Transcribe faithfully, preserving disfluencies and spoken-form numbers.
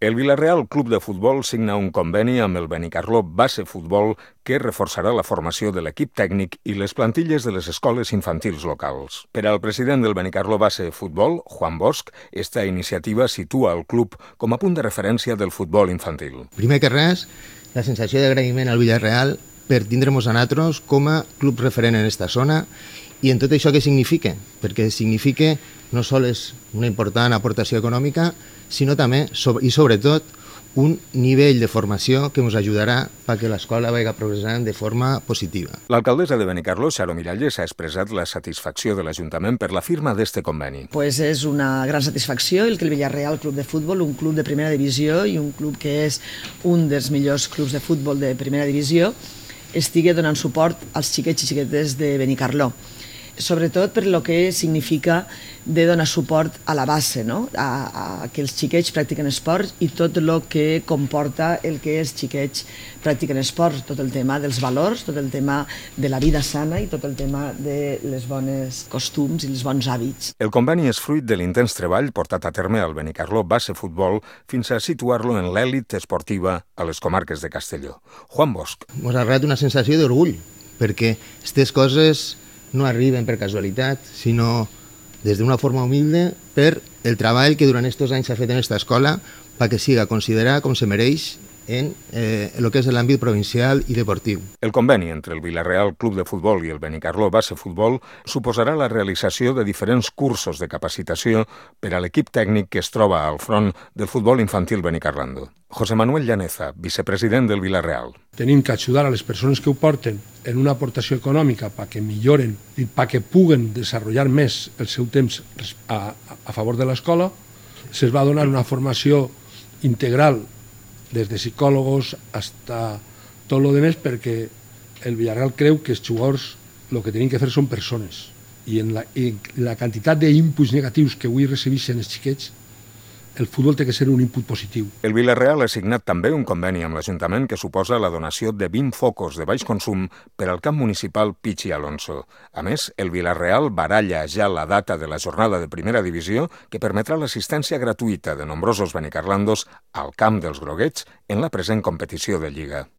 El Vila-real Club de Futbol signa un conveni amb el Benicarló Base Futbol que reforçarà la formació de l'equip tècnic i les plantilles de les escoles infantils locals. Per al president del Benicarló Base Futbol, Juan Bosch, esta iniciativa situa el club com a punt de referència del futbol infantil. Primer que res, la sensació d'agraïment al Vila-real per tindre-nos a nosaltres com a club referent en esta zona i en tot això què significa? Perquè significa no sols una important aportació econòmica, sinó també, i sobretot, un nivell de formació que ens ajudarà perquè l'escola vagi progressant de forma positiva. L'alcaldessa de Benicarló, Xaro Miralles, ha expressat la satisfacció de l'Ajuntament per la firma d'este conveni. Pues és una gran satisfacció el que el Vila-real Club de Futbol, un club de primera divisió i un club que és un dels millors clubs de futbol de primera divisió, estigui donant suport als xiquets i xiquetes de Benicarló. Sobretot per el que significa de donar suport a la base, no? a, a que els xiquets practiquen esport i tot el que comporta el que els xiquets practiquen esport, tot el tema dels valors, tot el tema de la vida sana i tot el tema de les bones costums i els bons hàbits. El conveni és fruit de l'intens treball portat a terme al Benicarló Base Futbol fins a situar-lo en l'èlit esportiva a les comarques de Castelló. Juan Bosch. Ens ha arribat una sensació d'orgull, perquè aquestes coses no arriben per casualitat, sinó des d'una forma humilde per el treball que durant aquests anys s'ha fet en aquesta escola perquè siga considerada com se mereix en eh, el que és l'àmbit provincial i deportiu. El conveni entre el Vila-real Club de Futbol i el Benicarló Base Futbol suposarà la realització de diferents cursos de capacitació per a l'equip tècnic que es troba al front del futbol infantil benicarlando. José Manuel Llaneza, vicepresident del Vila-real. Tenim que ajudar a les persones que ho porten en una aportació econòmica perquè milloren i perquè puguen desenvolupar més el seu temps a, a favor de l'escola. Se'ls va donar una formació integral des de psicòlegs fins tot el que més perquè el Villarreal creu que els jugadors el que tenen que fer són persones i en la, en la quantitat d'inputs negatius que avui recibeixen els xiquets, el futbol té que ser un input positiu. El Vila-real ha signat també un conveni amb l'Ajuntament que suposa la donació de vint focos de baix consum per al camp municipal Pichi Alonso. A més, el Vila-real baralla ja la data de la jornada de primera divisió que permetrà l'assistència gratuïta de nombrosos benicarlandos al camp dels groguets en la present competició de Lliga.